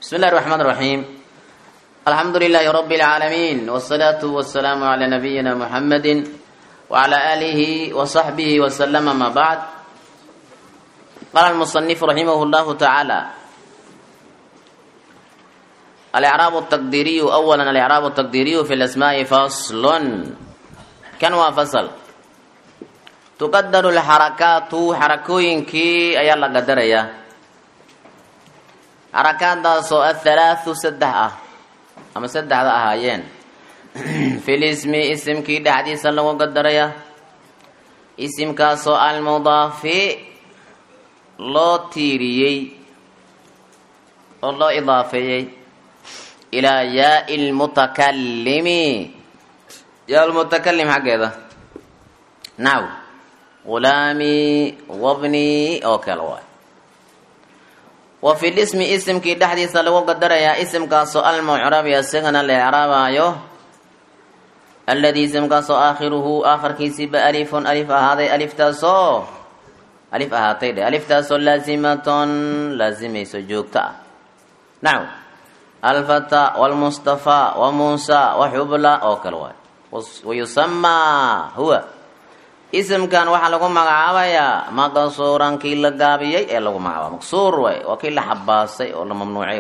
بسم الله الرحمن الرحيم الحمد لله رب العالمين والصلاة والسلام على نبينا محمد وعلى آله وصحبه وسلم ما بعد. قال المصنف رحمه الله تعالى الإعراب التقديري. أولا الإعراب التقديري في الأسماء فصل. كان فصل تقدر الحركات حركوين كي أي الله قدر يا حركات داسو الثلاث سدح أما سدح أهايين في الاسم اسم كي دعدي سلو قدر يا اسم كاسو المضاف لو تيريي الله إضافي إلى ياء المتكلم. ياء المتكلم حق هذا نعم غلامي وابني أو كالواي. وفي الاسم اسم كي دحديث لو قدر يا اسم كاسو المعرب يا سغن الإعراب أيوه الذي اسم كاسو آخره آخر كيسي بألف ألف هذا ألف تاسو ألف هاتين ألف تاسو لازمة لازمة سجوكتا. نعم الفتى والمصطفى وموسى وحبلى أو كالواي. ويسمى هو اسم كان waxa lagu magacaabaya maqsuuran kii la gaabiyay ee lagu magacaabo maqsuur way oo kii la xabaasay oo la mamnuucay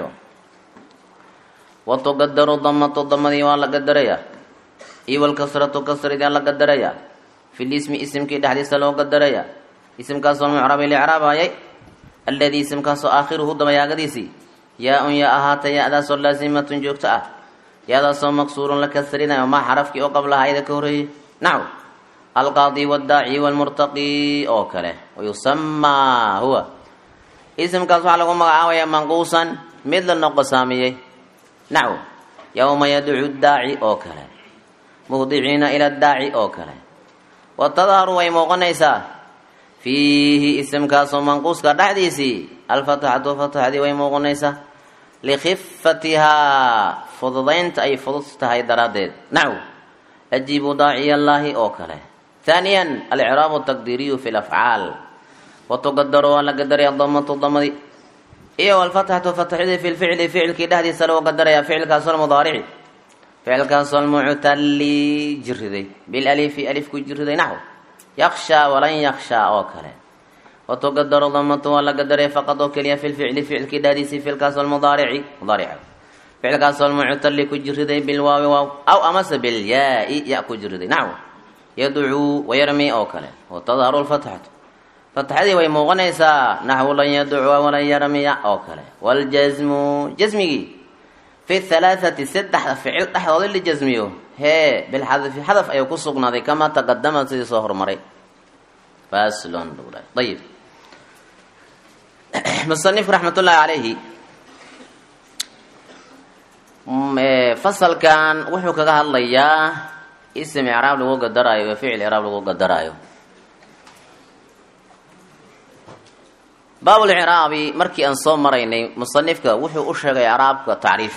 wa tuqaddaru dhammatu dhammadii waa la qadaraya iyo wal kasratu kasrida la qadaraya fil ismi ismkii dhaxdiisa loo qadaraya ismkaas oo mu'rab il i'raab ayay alladhi ismkaas oo aakhiruhu dabayagadiisi yaa un ya ahata ya adaasoo laazimatun joogta ah yaadaasoo maqsuurun la kasrinayo ma xarafkii oo qablaha ayda ka horeeyay. nacam القاضي والداعي والمرتقي أو كله. ويسمى هو اسم كاسو على قوم عاوية منقوصا مثل النقصامية. نعم يوم يدعو الداعي أو كله مهضعين إلى الداعي أو كله. والتظاهر ويموغنيسا فيه اسم كاسو منقوص كدحديسي الفتحة فتحة دي ويموغنيسا لخفتها فضضين أي فضضتها درادات. نعم أجيب داعي الله أو كله. ثانيا الإعراب التقديري في الأفعال وتقدر ولا قدر يا ضمة الضمة إيه والفتحة فتحة في الفعل فعل كده دي سلو قدر يا فعل كاسر مضارع فعل كاسر معتل جردي بالألف ألف كجردي نحو يخشى ولن يخشى أو كله. وتقدر ضمة ولا قدر فقط وكليا في الفعل فعل كده دي في الكاسر المضارع مضارع فعل كاسر معتل كجردي بالواو واو أو أمس بالياء ياء كجردي نحو يدعو ويرمي أو كله. وتظهر الفتحة فتحة دي ويمغنيسا نحو لن يدعو ولن يرمي أو كله. والجزم جزمي في الثلاثة ستة فعل تحت ظل جزميه هي بالحذف حذف أي قصقنا ذي كما تقدم سيدي صهر مري فاسلون دولا. طيب مصنف رحمة الله عليه فصل كان وحو كغا هدليا اسم اعراب لو قدرايو وفعل اعراب لو قدرايو. باب الاعراب markii aan soo maraynay musannifka wuxuu u sheegay i'raabka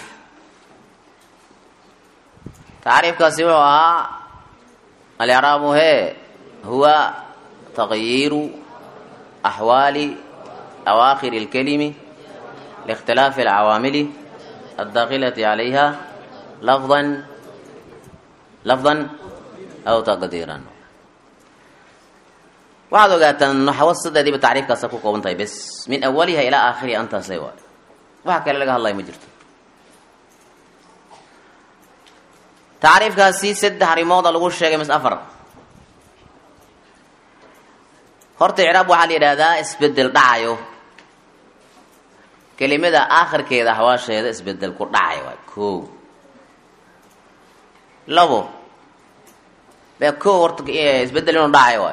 taariifkaasi wuxuu ahaa al-i'raab huwa taghyiru ahwali awakhir al-kalimi لاختلاف العوامل الداخلة عليها لفظا أو تقديرا. وهذا قالت النحو الصدى دي بتعريف كاسكو كون طيب بس من أولها إلى آخرها أنت سوا وحكى لك الله مجرد تعريف كاسي سد حريموضة لغو الشيء مس أفر هرت إعراب وحال إرادة اسبدل دعايو كلمة آخر كذا هواشة هذا اسبدل كو دعايو كو لابو بكو ورت اسبدل إنه دعايو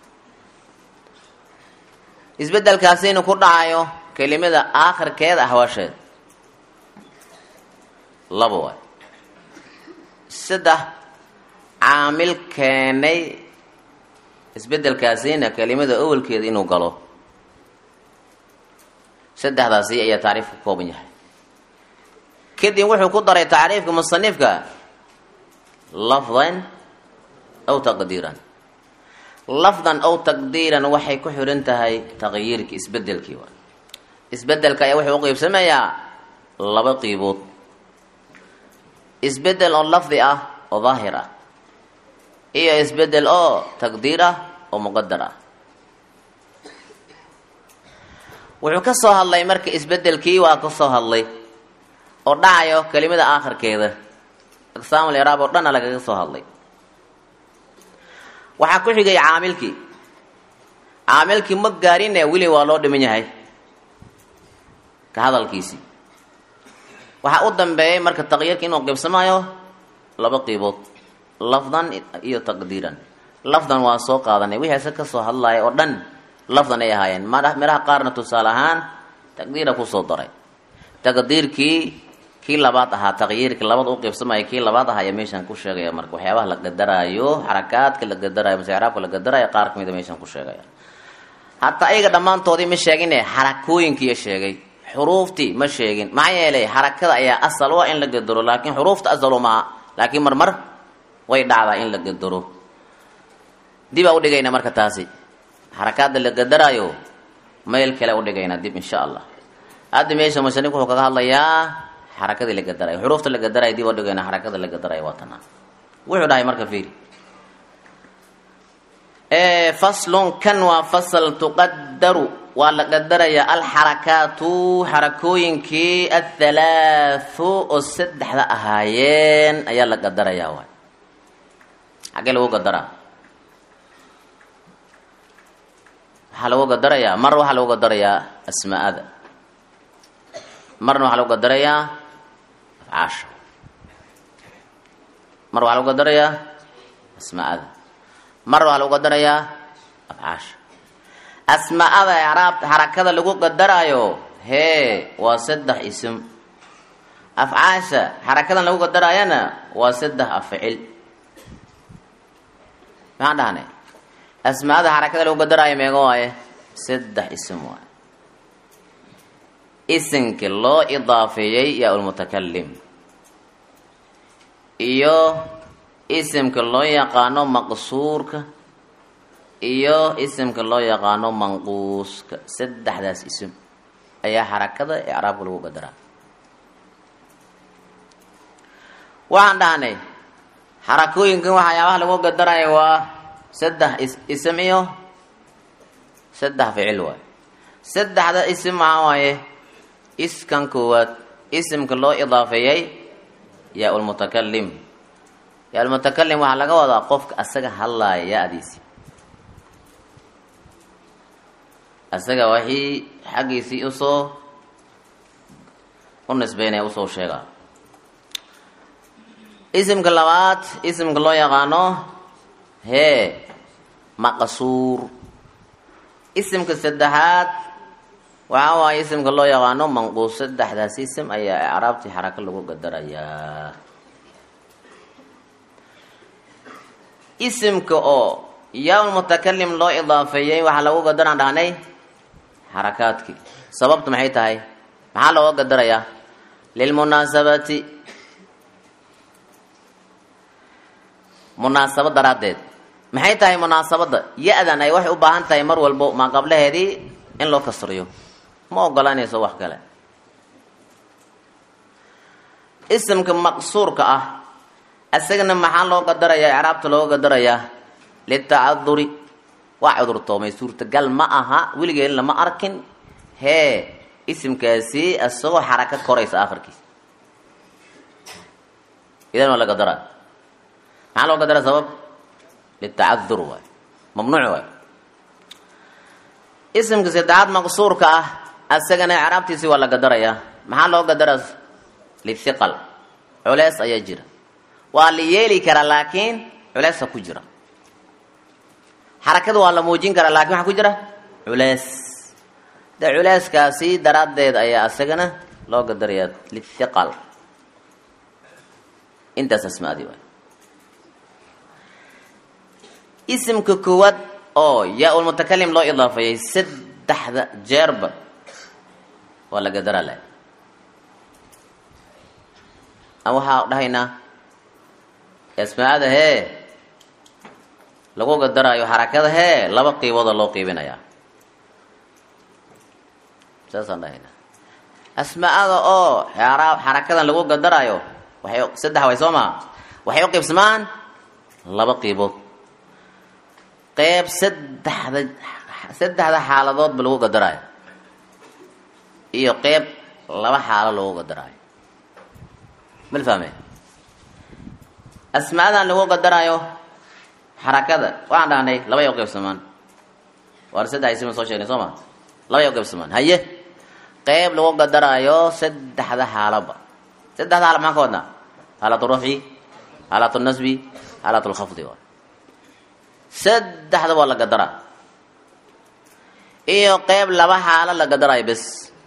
isbedel kaasi inuu ku dhacayo kelimada aakhirkeeda ahwaasheed labo way saddex caamil keenay isbedelkaasina kelimada awalkeeda inuu galo saddexdaasi ayaa taariif ku kooban yahay. kadib wuxuu ku daray taariifka musannifka lafdan aw taqdiiran lafdan aw taqdiiran waxay ku xiran tahay tagyiirka isbedelkii waa isbedelka ayaa wuxuu u qaybsamayaa laba qiibood isbedel oo lafdi ah oo daahir ah iyo isbedel oo taqdiir ah oo muqadar ah wuxuu ka soo hadlay marka isbedelkii waa ka soo hadlay oo dhacayo kelimada aakhirkeeda aqsaam al-i'raab oo dhan lagaga soo hadlay waxaa ku xigay caamilkii ma gaarin weli waa loo dhiman yahay ka hadalkiisii waxaa u dambeeyay marka taqyiirka inuu qeybsamayo laba qiibood lafdan iyo taqdiiran lafdan waa soo qaadanay wixii asa ka soo hadlaya oo dhan lafdan ay ahaayeen miraha qaarna tusaale ahaan taqdiira kusoo daray taqdiirkii kii labaad ahaa taqyiirkii labada u qeybsamaya kii labaad ahaa ayaa meeshaan ku sheegaya marka waxyaabaha la qadaraayo xarakaadka la qadaraayo mase icraabka la qadaraayo qaar kamida meeshaan ku sheegaya hataa ayaga dhammaantoodii ma sheegine xarakooyinkiiya sheegay xuruuftii ma sheegin maxaa yeelay xarakada ayaa asal waa in la qadaro laakiin xuruufta asalo maaha laakiin marmar way dhacdaa in la qadaro dib aa udhigayna marka taasi xarakaadda la qadaraayo meel kale udhigayna dib insha allah hadda meesha musanif wuxuu kaga hadlayaa xarakadii la qadarayo xuruufta la qadarayo dib udhigayna xarakada la qadarayo waa tanaa wuxuu dhahay marka fiiri faslun kan waa fasal tuqadaru waa la qadarayaa alxarakaatu xarakooyinkii athalaathu oo saddexda ahaayeen ayaa la qadarayaa waay xaggee lagu qadaraa waxaa lagu qadarayaa mar waxaa lagu qadarayaa asmaa'ada marna waxaa lagu qadarayaa afcaasha mar waxaa lagu qadarayaa asmaa'ada mar waxaa lagu qadarayaa afcaasha asmaa'ada icraabta xarakada lagu qadaraayo hee waa saddex ism afcaasha xarakadan lagu qadaraayana waa saddex afcil maxaan dhahnay asmaa'ada xarakada lagu qadaraayo meega waaye saddex ism waaye isimkii loo idaafeeyey yaa ulmutakalim iyo isimka loo yaqaano maqsuurka iyo isimka loo yaqaano manquuska saddexdaas ism ayaa xarakada icraabka lagu qadaraa waxaan dhahnay xarakooyinkan waxyaabaha lagu qadaraayo waa saddex ism iyo saddex ficil waay saddexda ism maxaa waaye iskan koowaad isimka loo idaafeeyey yaa ulmutakalim yaa ulmutakalim waxaa laga wadaa qofka asaga hadlaaya ya-diisi asaga waxii xaggiisii usoo u nisbeynaya usoo sheegaa isimka labaad isimka loo yaqaano hee maqsuur isimka saddexaad waxaa waaye isimka loo yaqaano manquus saddexdaas ism ayaa icraabtii xaraka lagu qadarayaa isimka oo yaa mutakalim loo idaafeeyey waxaa lagu qadaraan dhahnay xarakaadkii sababtu maxay tahay maxaa looga qadarayaa lilmunaasabati munaasabad daraaddeed maxay tahay munaasabadda ya-dan ay waxay u baahan tahay mar walbo maa qablaheedii in loo kasriyo ma ogolanayso wax kale isimka maqsuurka ah isagana maxaa loo qadarayaa icraabta looga qadarayaa litacaduri waa cudurtoomay suurtagal ma aha weligeen lama arkin hee isimkaasi isagoo xaraka koraysa akhirkiisa idan waa la qadaraa maxaa loo qadaraa sabab litacadur waay mamnuuc waay isimka saddexaad maqsuurka ah isagana icraabtiisi waa la qadarayaa maxaa loo qadaraa lithiqal culeys ayaa jira waa la yeeli karaa laakiin culeysa ku jira xarakada waa la muujin karaa lakin waxaa ku jira culeys de culeyskaasi daraaddeed ayaa isagana loo qadarayaa lithiqal intaas asmaadii waay isimka koowaad oo yaa ulmutakalim loo idaafeeyey saddexda jeerba waa la qadaraa la waxaa dhahaynaa asmaada hee lagu qadaraayo xarakada hee laba qiibooda loo qiibinayaa saasaan dhahaynaa asmaa'ada oo xarakadan lagu qadarayo waxay saddex way soo ma waxay u qaybsamaan laba qaybood qayb saddexda xaaladood lagu qadarayo iyo qayb laba xaalo lagu qadarayo mal fahmay asmaadan lagu qadarayo xarakada waxaan dhahnay laba ay u qaybsamaan war saddex isma soo sheegnay soo ma laba ay u qaybsamaan haye qayb lagu qadarayo saddexda xaalaba saddexda xaalaba maxaan ka wadnaa xaalatu rafci xaalatu nasbi xaalatu lkhafdi saddexda waa la qadaraa iyo qayb laba xaalo la qadarayo bes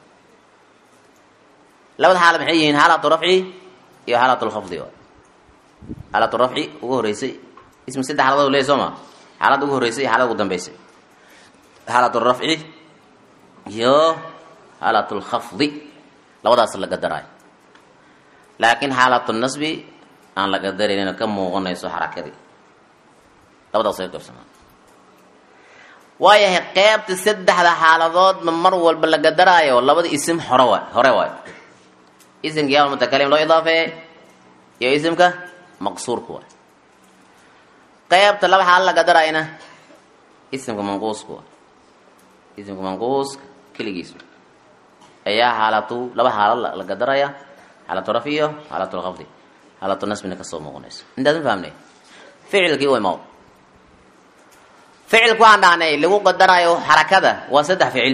labada xaalo maxay yihiin xaalatu rafci iyo xaalatu lkhafdi xaalatu rafci ugu horeysay ismi saddex xaaladood leeyahay soo ma xaalada ugu horeysay iyo xaalada ugu dambeysay xaalatu rafci iyo xaalatu lkhafdi labadaas la qadaraayo laakiin xaalatu nasbi aan la qadaraynin ka muuqanayso xarakadii labadaas ay qaybsamaan waayahay qaybta saddexda xaaladood ma mar walba la qadaraayo labada isim hore waayo isimka yaa mutakalim loo idaafeeye iyo isimka maqsuurka waay qaybta laba xaalo la qadaraayana isimka manquuska waay isimka manquuska keligiis ayaa laba xaalo la qadaraya xaalatu rafci iyo xaalatu lkhafdi xaalatu nasbina kasoo muuqanayso intaas ma fahamnay ficilkii u imaw ficilku waxaan dhahnay lagu qadarayo xarakada waa saddex ficil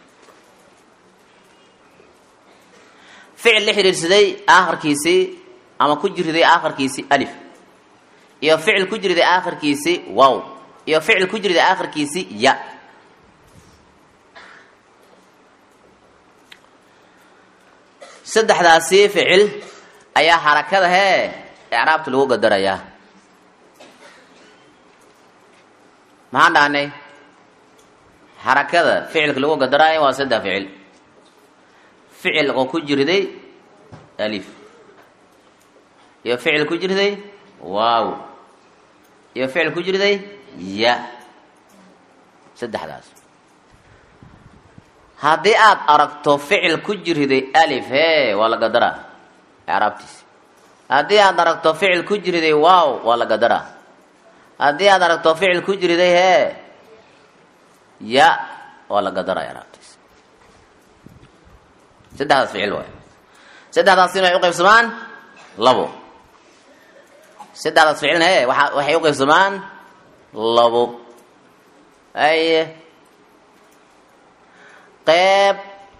ficil la xidhiidhsaday aakhirkiisii ama ku jiriday aakhirkiisii alif iyo ficil ku jiriday aakhirkiisii wow iyo ficil ku jiriday aakhirkiisii ya saddexdaasi ficil ayaa xarakada icraabta lagu qadarayaa maxaan dhahnay xarakada ficilka lagu qadaraayo waa saddex ficil ficil oo ku jiriday alif iyo ficil ku jiriday waaw iyo ficil ku jiriday ya saddexdaas haddii aad aragto ficil ku jiriday alif waa la qadaraa icraabtiisi haddii aad aragto ficil ku jiriday waaw waa la qadaraa haddii aad aragto ficil ku jiriday ya waa la qadaraa icraabtiisi saddexdaas ficil waay saddexdaasina ay u qaybsamaan labo saddexdaas ficilna waxay u qaybsamaan labo aye qayb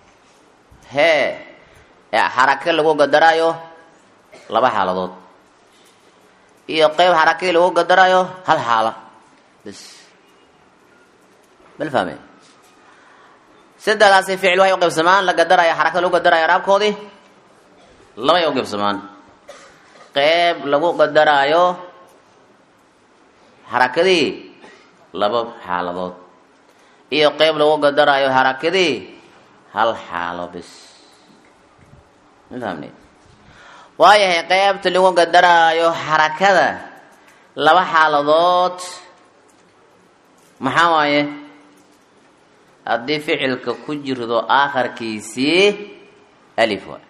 xarake lagu qadaraayo laba xaaladood iyo qayb xarakadii lagu qadaraayo hal xaala bs mal fahmay saddexdaasi ficil waxay u qaybsamaan la qadaraayo xarakada lagu qadaraayo raabkoodii labay u qaybsamaan qayb lagu qadaraayo xarakadii laba xaaladood iyo qayb lagu qadaraayo xarakadii hal xaalo bis ma fahamnay waayahay qaybta lagu qadaraayo xarakada laba xaaladood maxaa waaye haddii ficilka ku jirdo aakhirkiisii alif waay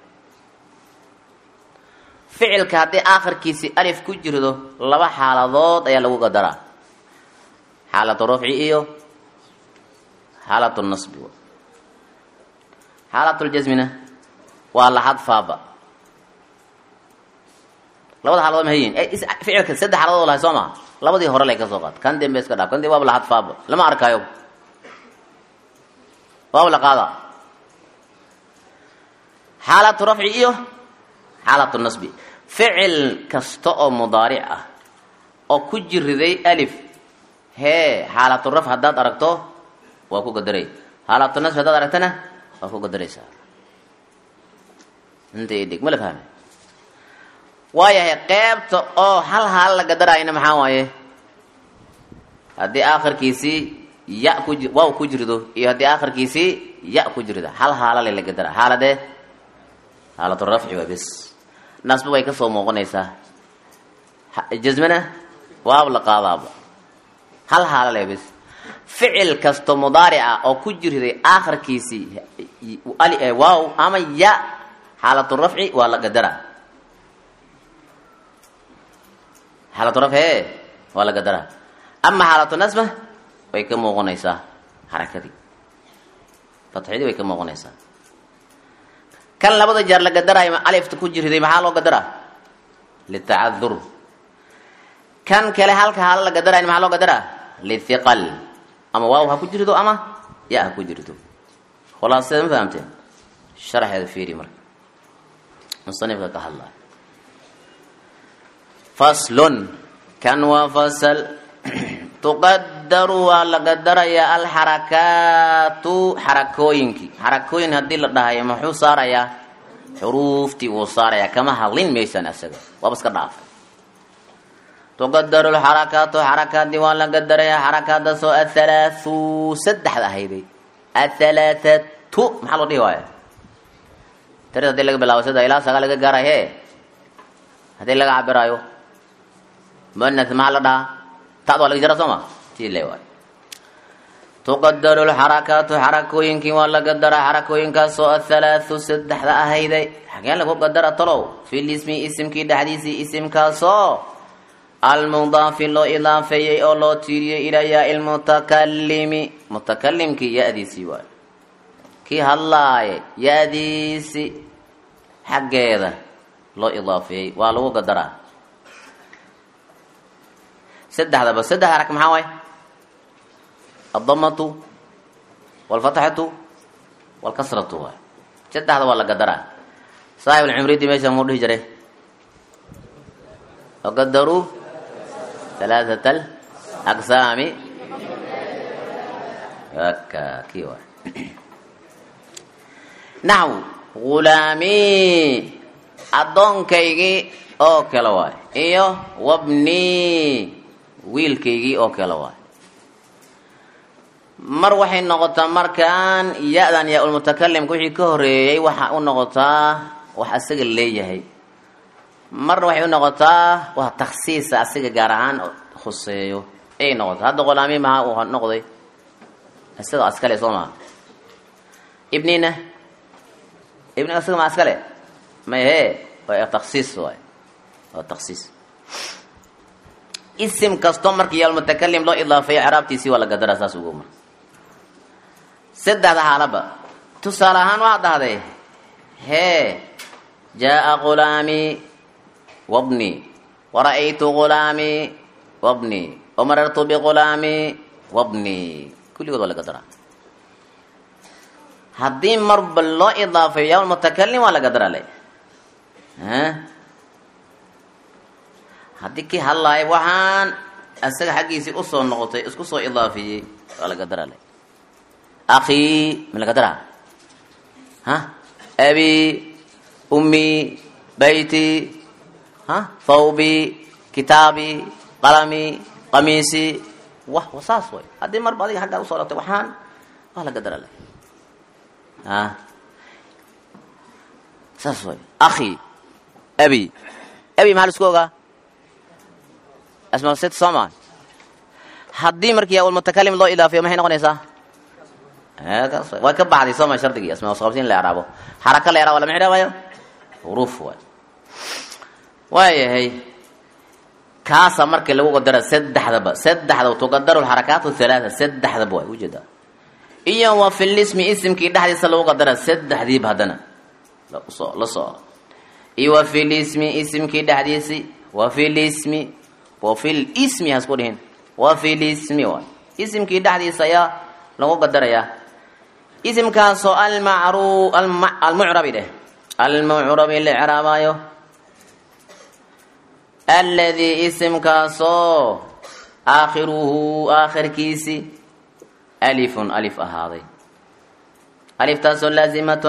ficilka haddii aakhirkiisii alif ku jirdo laba xaaladood ayaa lagu qadaraa xaalatu rafci iyo xaalatu nasbi xaalatu ljasmina waa la xadfaaba labada xaaladood maxay yihiin ficilka saddex xaaladood lahay soo maha labadii hore lay ka soo qaad kan dembe iska dhaaf kan dembe waaba la xadfaaba lama arkaayo waaba la qaada xaalatu rafci iyo xaalatu nasbi ficil kasta oo mudaaric ah oo ku jiriday alif xaalatu rafc haddaad aragto waa ku qadaray xaalatu nasbi haddaad aragtana waa ku qadaraysaa inta idhig ma la fahmay waayahay qaybta oo hal haal la qadaraayna maxaa waaye haddii aakhirkiisii waaw ku jirido iyo haddii aakhirkiisii ya ku jirida hal haalale la qadaraa xaaladee xaalatu rafci waa bes nasbi way kasoo muuqanaysaa jasmana waab la qaadaaba hal haalale bes ficil kasto mudaarica oo ku jiriday aakhirkiisii واو أما يا حالة الرفع ولا قدرة حالة الرفع ولا قدرة أما حالة النصب ويكم مغنيسة حركة دي فتحي دي ويكم مغنيسة كان لابد جار لقدرة ألف تكون جري محل قدرة للتعذر كان كله حالك حال لقدرة محل قدرة للثقل أما واو هكو جري أما يا هكو جري خلاص فهمتين شرح هذا فيري مر مصنف لك الله فصل كان وفصل تقدر ولا قدر يا الحركات حركوين هدي لدها محو صار يا حروفتي وصار يا كما هلين ميسان أسجد وبس كضعف تقدر الحركات حركات دي ولا قدر يا حركات سو الثلاث سدح هذه الثلاثة محل رواية ترى هذي لك بلا وسد إلى سقال لك جارة هي هذي لك عبر أيوه من محل ده تعطوا لك جرا سما تيلي واي تقدر الحركات حركوين كي ولا قدر حركوين كسو الثلاث سدح هذي حكينا لك قدر طلو في الاسم اسم كي ده حديثي اسم كسو المضاف له إضافة أو له تيري إلى المتكلم متكلم كي يأدي سوى كي هلا يأدي سي حق هذا له إضافة ولو قدره سد هذا بس سد حركة محاوي الضمة والفتحة والكسرة سد هذا ولا قدره صاحب العمريدي ما يسمونه هجره وقدروا ثلاثة الأقسام كيوا نحو غلامي أدون كيجي أو كلواي إيوه وابني ويل كيجي أو كلواي مروحي النقطة مركان يأذن يا المتكلم كوشي كهري وحا النقطة وحسق اللي هي مرة waxay u noqotaa waa takhsiis asiga gaar ahaan khuseeyo ay noqoto hada qolaami ma uu noqday asiga askale Soomaa ibnina asiga ma askale ma he waa takhsiis waa takhsiis اسم kasto markii yaa mutakallim loo idaafay arabtiisi wala qadara saas ugu mar saddex halaba tusalahan waa dhahday he jaa qulaami وابني ورأيت غلامي وابني ومررت بغلامي وابني كل يقول ولا قدرة هذه مرب الله إضافة يا المتكلم ولا قدرة عليه ها هذه كي هلا وحان أسرع حقي سي أصل نقطة اسكو صو إضافي ولا قدرة عليه أخي من القدرة ها أبي أمي بيتي ها ثوبي كتابي قلمي قميصي وصاص وي هذه مر بعضي حاجه وصلت وحان ولا قدر الله ها صاص وي اخي ابي مال سكوغا اسمه ست سامان هذه مركي اول متكلم لو اضافه ما هي نقنيسا هذا وكب بعض سما شرطي اسمه 50 لا اعرابه حركه لا ولا معربه حروف وي وايه كاسا markii lagu qadaro saddexda oo tuqadaro harakaatu thalaatha saddexda way wajida iyo wa fil ismi ismki dhaxdiisa lagu qadaro saddexdii hadana la soo iyo wa fil ismi ismki dhaxdiisi wa fil ismi hasku dhihin wa fil ismi wa ismki dhaxdiisa ya lagu qadaraya ismkaas oo al ma'ruf al mu'rab al-i'rabayo الذي اسم كاسو آخر كيسي ألف هذه ألف تاسو لازمة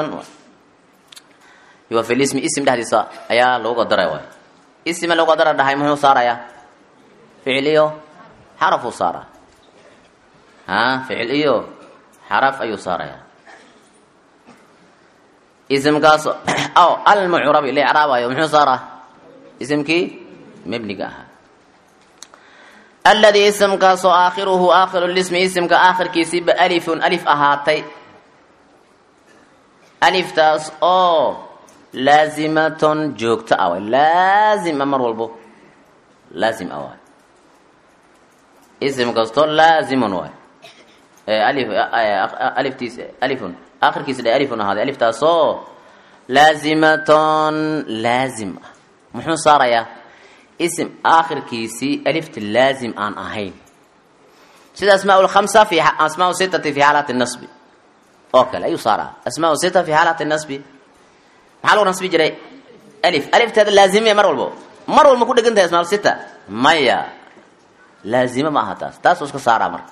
يوفي الاسم اسم ده لسا أيا لو قدر يوي اسم لو قدر ده هاي منو صار يا فعليو حرف صار ها فعليو حرف أيو صار يا اسم كاسو أو المعرب الإعراب أيو منو صار اسم كي مبني كاها الذي اسم كاسو آخر الاسم اسم كآخر كيسي بألف أهاتي aliftaas oo laazimatun joogto ah laazima mar walbo laazim ah waay ism kastoo laazimun waay aliftiis alifun aakhirkiisa dhe alifun ahaaday aliftaas oo laazimatun laazim ah muxuu saarayaa ism aakhirkiisii alifta laazim aan ahayn sida asmaa lkhamsa fi asmaa sitati fi xaalati nasbi oo kale ayuu saaraa asmaa sita fi xaalati nasbi maxaa lagu nasbi jiray alifteeda laazimiya mar walbo ku dhegan tahay asmaa sita maya laazima ma aha taas iska saaraa marka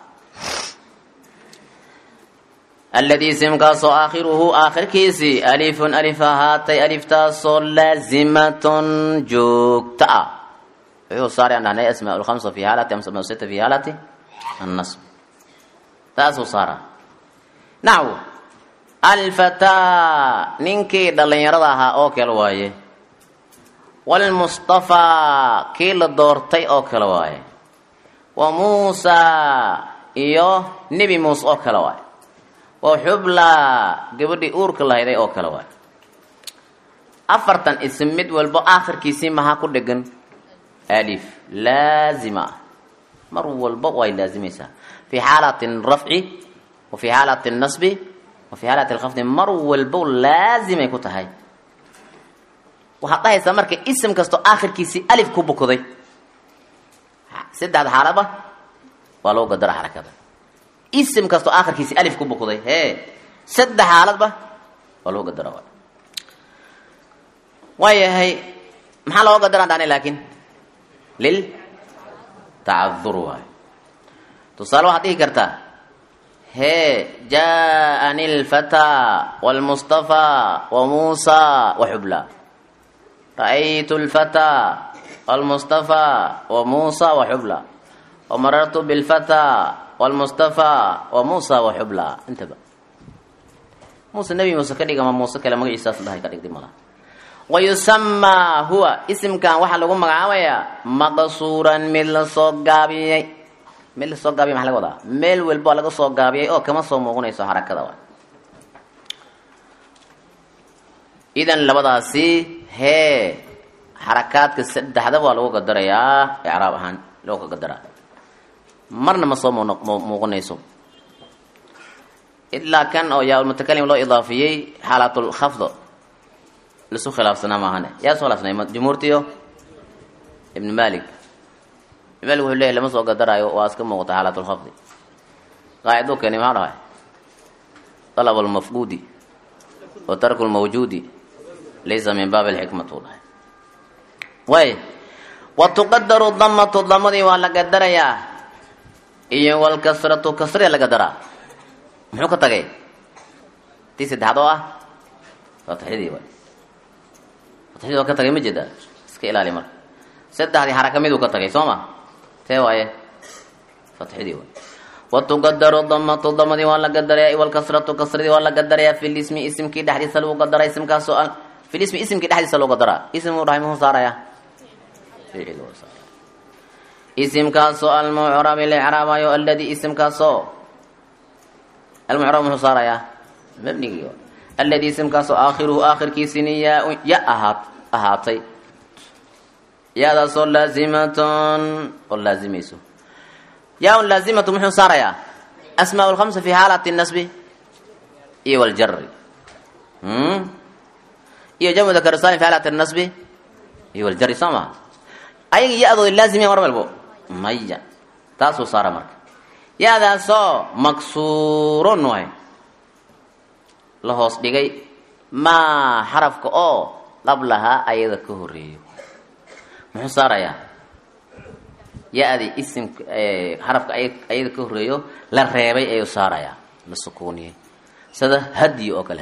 alladii ismkaasoo aakhiruhu aakhirkiisii alifun alif ahaatay aliftaasoo laazimatun joogta ah wuxuu saarayaan dhahnay asmaa lkhamsa fi xaalati asmaa sita fi xaalati النصب تاسو صارا نحو الفتى نينكي دلنيرها او كل وايه والمصطفى كيل دورتي او كل وايه وموسى iyo nabi muuse oo kala waay وحبلى gabadhii uurka lahayd oo kala waay afartan ism mid walba aakhirkiisii maxaa ku dhegan alif laazima مر والبو واي لازميسا في حالة الرفع وفي حالة النصب وفي حالة الخفض مر والبو لازم يكون هاي وحطها يسمرك اسم كستو آخر كيسي ألف كوبو كذي سد هذا حالة ولو قدر حركة اسم كستو آخر كيسي ألف كوبو كذي هي سد حالة ولو قدر ويا هي محل لو قدر عندنا لكن تعذر واي تصال واحد كرتا هي جاءني الفتى والمصطفى وموسى وحبلى رأيت الفتى والمصطفى وموسى وحبلى ومررت بالفتى والمصطفى وموسى وحبلى انتبه موسى النبي موسى كدي كما موسى كلام عيسى الله كدي دي ملا ويسمى هو اسم كان waxa lagu magacaabaya maqsuuran meel soo gaabiyay maxaa laga wadaa meel walba laga soo gaabiyay oo kama soo muuqanayso harakada waa idan labadaasi harakaadka saddexda waa lagu qadarayaa i'raab ahaan loo qadaraa marna ma soo muuqanayso illa kan oo yaa mutakallim loo idaafiyay xaalatul khafd لسو خلافنا ما هنا يا سو خلافنا جمهورتيو ابن مالك وحو ليه لما سو قدرايو واسك موقت حالات الخفض قاعدو كان ما راي طلب المفقود وترك الموجود ليس من باب الحكمة والله واي وتقدر الضمة الضمة ولا قدريا اي والكسرة كسرة لا قدرا محو كتغي تيسد هذا فتحدي واي تحديد ka tagay ma jeeda iska ilaali mar saddexdii haraka mid uu ka tagay sooma tee waaye fathidi waa وتقدر الضمة ضمدي ولا قدريا والكسرة كسرتي ولا قدريا في الاسم اسم كي دحدي سلو قدريا اسم كا سؤال في الاسم اسم كي دحدي سلو قدرا اسم رحمه صاريا فعل وصار اسم كا سؤال معرب الاعراب يو الذي اسم كا سو المعرب صاريا مبني الذي اسم كا سو اخره اخر كي سنيا يا أهاتي يا ذا صل لازمة واللازميسو يا لازمة محن صاريا أسماء الخمسة في حالة النسب إيه والجر إيه جمع ذكر الثاني في حالة النسب إيه والجر سما أي يأذو اللازمة ورم البو ميا تاسو صار مرك يا ذا صو مكسور نوعي لهوس ديجي ما حرفك أو قبلها أيضا كهري محصاريا يأذي اسم حرف أيضا كهري لا ريبي أيو صاريا للسكونية سده هدي أوكل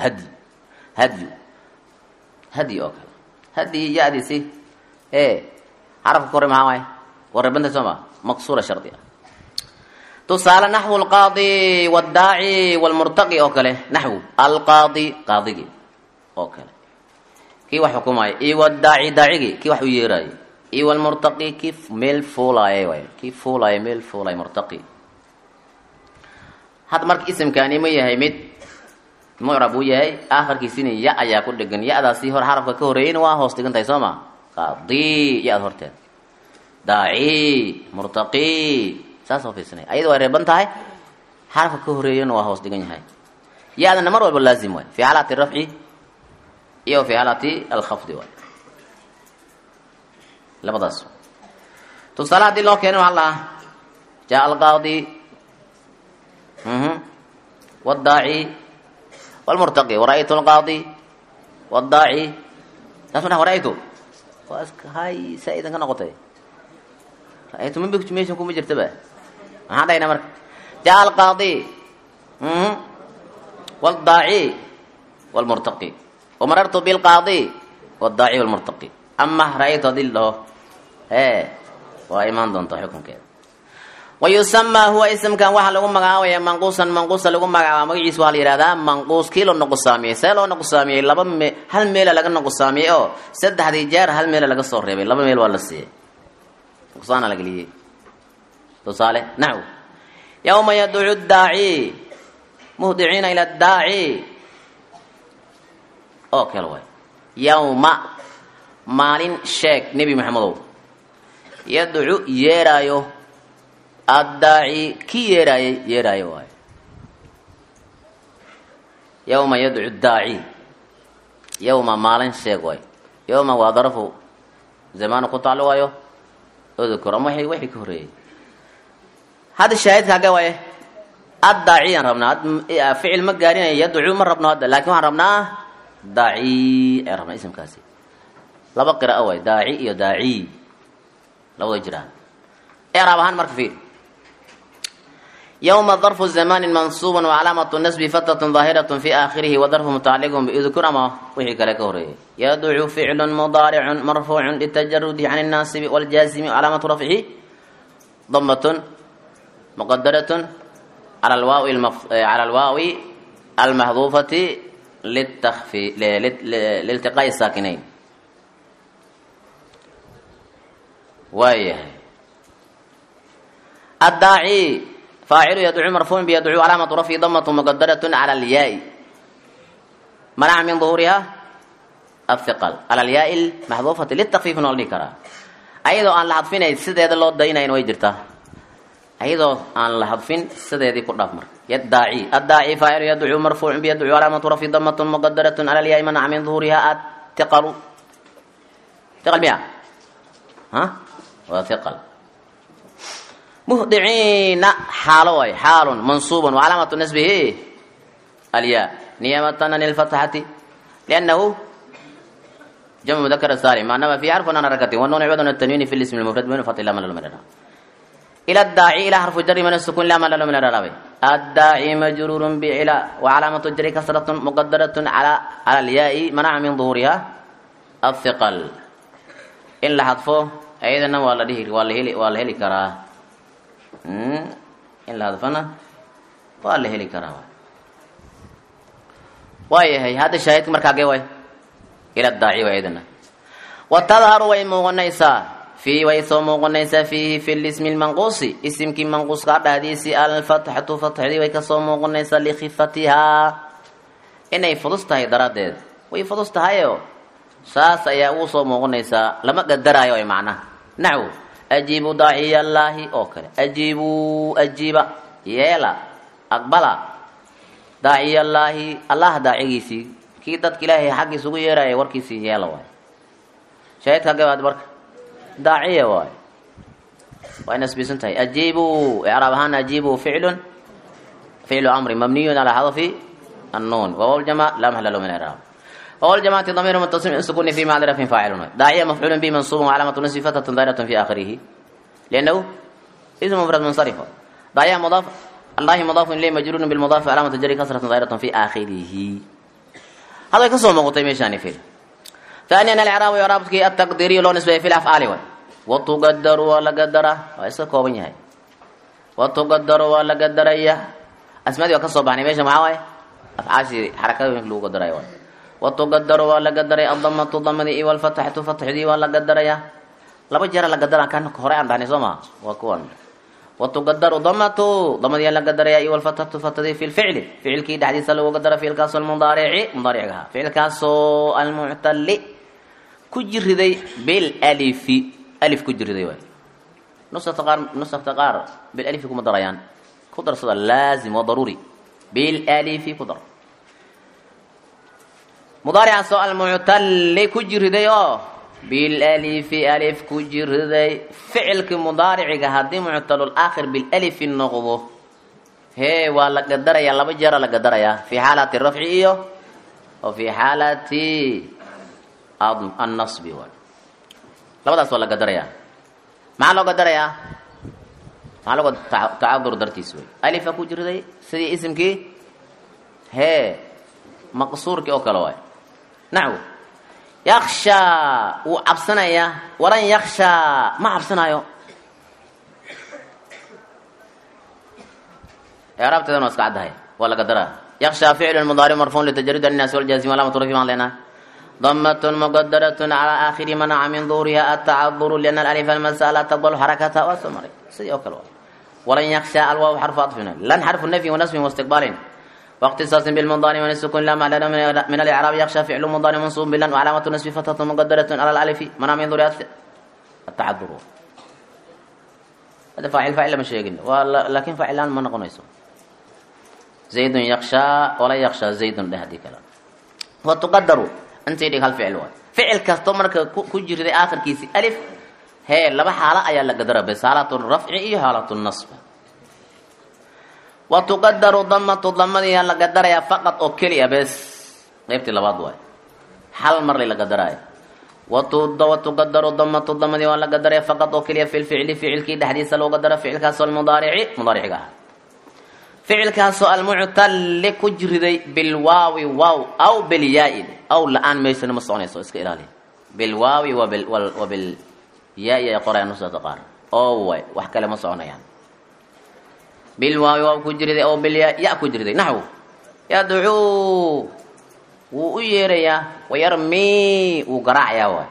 هدي أوكل هدي يأذي سي حرف كهري معاوي وربنت سما مقصورة شرطية تصال نحو القاضي والداعي والمرتقي أوكل نحو القاضي قاضي أوكل كي وحكماي اي والداعي داعي كي وحو يراي اي والمرتقي كيف ميل فولاي واي كيف فولاي ميل فولاي مرتقي هذا مرك اسم كان ما يهي مد mucrab uu yahay aakhirkiisina ya ayaa ku dhegan ya-daasi hor xarafka ka horeeyeyna waa hoos dhigan tahay soo ma qaadi ya-da horteed daaci murtaqi saas oo fiirsanay ayada way reeban tahay xarafka ka horeeyana waa hoos dhigan yahay ya-dana mar walba laazim waay fi xaalati rafci iyo fi xaalati alkhafdi waay labadaas tusaale haddii loo keeno waxaa lahaa jaa alqaadi والداعي والمرتقي ورأيت القاضي والداعي لا تنها ورأيته هاي سائدا كان قطعي رأيت من بيكتش ميشن كون مجرد بقى هذا هنا مرك جاء القاضي والداعي والمرتقي ومررت بالقاضي والداعي والمرتقي أما رأيت ظله وإيمان دون حكم كده ويسمى هو اسم كان واحد لغو مغاوية منقوصا لغو مغاوية مغيس وحال يرادا منقوص كيلو نقصامي سيلو نقصامي هل ميلا لغا نقصامي او سد هذه جار هل ميلا لغا صور ريبي لبا ميل ولا سي نقصانا لغلي تصالح نعو يوم يدعو الداعي مهدعين الى الداعي اوكي الوي يوم مالين شيك نبي محمد يدعو يرايو الداعي كي يراي واي يوم يدعو الداعي يوم مالن شيء واي يوم وظرفه زمان قطع له وايو اذكر ما هي وحي كوري هذا الشاهد كاغا واي الداعي ربنا فعل مقارين يدعو من ربنا هذا لكن ربنا داعي ربنا اسم كاسي لا بقرا واي داعي يا داعي لو يجران اعرابهان مركفين يوم ظرف الزمان منصوب وعلامة النسب فترة ظاهرة في آخره وظرف متعلق بإذكر ما وحي كالكوري يدعو فعل مضارع مرفوع للتجرد عن الناصب والجازم علامة رفعه ضمة مقدرة على الواو المحذوفة لالتقاء الساكنين الداعي فاعل يدعو مرفوع بيدعو علامة رفعه ضمة مقدرة على الياء منع من ظهورها الثقل على الياء المحذوفة للتخفيف والنكرة أيضا أن لحظفين سيدة الله دينا ويجرته أيضا أن لحظفين سيدة كل أمر الداعي فاعل يدعو مرفوع بيدعو علامة رفعه ضمة مقدرة على الياء منع من ظهورها الثقل ثقل بها وثقل مهدعين حال منصوب وعلامة نسبه الياء نيامة عن الفتحة لأنه جمع مذكر السالم معناه في حرف عن حركته والنون عوض التنوين في الاسم المفرد من فتح لا ملل من إلى الداعي إلى حرف جر من السكون لا ملل من الراوي الداعي مجرور بعلى وعلامة الجر كسرة مقدرة على الياء منع من ظهورها الثقل إن لحظفه أيضا والله كراه إن لحظفنا والله كراه واي هذا الشاهد مركا جوي إلى الداعي وأيضا وتظهر ويمغنيسا في ويثم غنيسا فيه في الاسم المنقوص اسم كي منقوص قاعد حديث الفتحة فتح دي ويكسم غنيسا لخفتها إن يفضستها درادد ويفضستها يو ساس يا وصم غنيسا لما قدر أيوة معناه نعو أجيب داعي الله أوكل أجيب يلا أقبل داعي الله داعيسي كي تتكلاه حق سويرة وركيسي يلا واي شاهد كذا بعد برك داعية واي وين سبيسنتهي أجيبوا إعرابهان أجيبوا فعل أمر مبني على حذف النون وهو الجماع لا محل له من الإعراب وهو الجماعة ضمير متصل السكون في محل رفع فاعل داعية مفعول به منصوب وعلامة نصب فتحة ظاهرة في آخره لأنه اسم مفرد منصرف داعية مضاف الله مضاف إليه مجرور بالمضاف علامة الجر كسرة ظاهرة في آخره هذا يكسر مقطع ميشاني فيه ثانيا الإعراب يعرب التقديري لو نسبة في الأفعال وتقدر ولا قدره ويسا كوبين هاي وتقدر ولا قدرية أسماء يكسر بعني ميشا معاوي أفعال حركات لو قدرية وتقدر ولا قدرية الضمة الضمة دي والفتحة فتح دي ولا قدرية لما جرى لا قدرها كان كهراء عندنا سما وكون وتقدر ضمته ضمد يلا قدر يا أيها الفتاة فتدي في الفعل فعل كي حديث لو قدر في الكاس المضارع مضارعها في الكاس المعتل كجر ذي بالألف ألف كجر ذي نص تقار بالألف كم ضريان قدر صدر لازم وضروري بالألف قدر مضارع سؤال معتل كجر ذي بالألف ألف كجر ذي فعل كمضارع هذه معتل الآخر بالألف النقض هي ولا قدر يا لا بجرا لا قدر يا في حالة الرفع وفي حالة النصب لا بد ولا قدر يا ما لو قدر يا ما لو تعذر درتي سوي ألف كجر ذي سي اسم كي هي مقصور كي أكلوا نعم يخشى وعبسنا يا ولن يخشى ما عبسنا يو يا رب تدون اسقعد هاي ولا قدرها يخشى فعل المضارع مرفوع لتجرد الناس والجازم ولا مترفع علينا ضمة مقدرة على آخر منع من ظهورها التعذر لأن الألف المسألة تقبل حركتها والثمر سيدي أوكل ولن يخشى الواو حرف عطف لن حرف النفي ونسب واستقبال واختصاص بالمضارع والسكون لا معلنا من الإعراب يخشى فعل مضارع منصوب باللن وعلامة النسب فتحة مقدرة على الألف منع من ظهورها التعذر هذا فاعل مش يقول ولكن فاعلان ما نقنيسه زيد يخشى ولا يخشى زيد لهذه كلام وتقدر انت يديك هالفعل واحد فعل كاستمرك كجر ذي اخر كيسي الف هي لبا حاله ايا لا قدر بس حاله الرفع اي حاله النصب وتقدر ضمه يا لا قدر يا فقط او كليه بس غيبت لبعض واحد حل مره لا قدر اي وتقدر ضمه يا لا قدر يا فقط او كليه في الفعل فعل كي حديث لو قدر فعل كاس المضارع مضارعها فعل كاسو المعتل كجردي بالواو واو او بالياء او الان ميسن مصونيسو اسك الالي بالواو وبالياء يقرا نص تقار او واي wax kale ma soconayaan بالواو واو كجردي او بالياء يا كجردي نحو يدعو ويريا ويرمي وقرع واي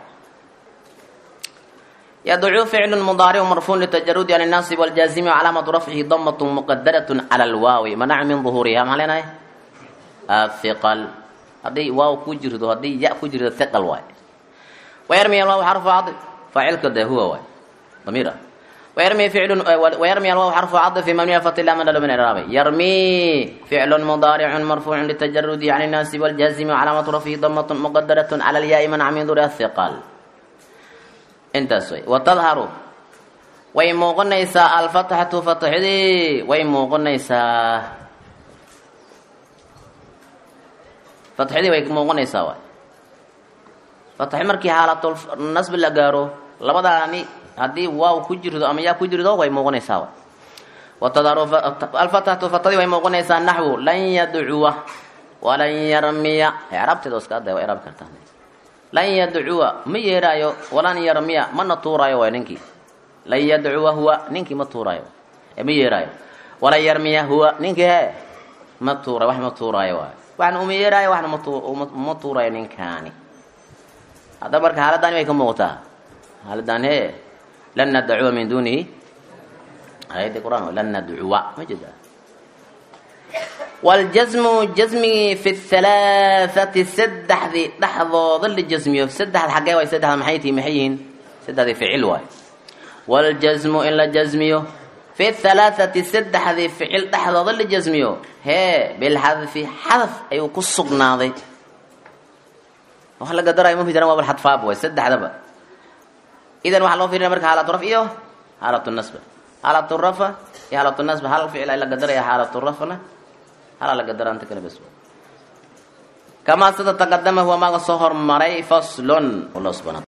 يدعو فعل مضارع مرفوع للتجرد عن الناصب والجازم وعلامة رفعه ضمة مقدرة على الواو منع من ظهورها ما علينا الثقل هذه واو كجرد هذه ياء كجرد الثقل واي ويرمي الواو حرف عطف فاعل كده هو واي ضميره ويرمي الواو حرف عطف في مبني فتح لا مدل من الاعراب يرمي فعل مضارع مرفوع للتجرد عن الناصب والجازم وعلامة رفعه ضمة مقدرة على الياء منع من ظهورها الثقل انت سوي وتظهر ويموغنيسا الفتحة فتحدي ويموغنيسا فتحدي ويموغنيسا واي فتح مركي حالة النصب اللي قارو لبداني هدي واو كجردو أما يا كجردو ويموغنيسا واي وتظهر الفتحة فتحدي ويموغنيسا نحو لن يدعو ولن يرمي عربت دوسكات ده وعرب كرتاني لن يدعو ما يرايو ولن يرمي ما نطورايو نينكي لن يدعو هو نينكي ما طورايو ما يرايو ولا يرمي هو نينكي ما طورا واحد ما طورايو واحد ما يرايو واحد ما طورايو نينكاني هذا برك حالة داني ويكون موتا حالة داني لن ندعو من دونه هاي القرآن لن ندعو ما جدا والجزم جزمي في الثلاثة سدح ذي لحظة ظل الجزمي في سدح الحقيقة ويسدح محيين سدح ذي فعل واي والجزم إلا جزمي في الثلاثة سدح ذي فعل لحظة ظل الجزمي هي بالحذف حذف أي قصق ناضي وحلا قدر أي مو في جنوب بالحذف أبوي سدح ذا إذا وحلا في نمرك حالة الرفع حالة النصب حالة الرفع يا حالة النصب حالة فعل إلا قدر يا حالة الرفع هلا قدر أنت كنا بس كما ستتقدم هو ما صهر مري فصل والله سبحانه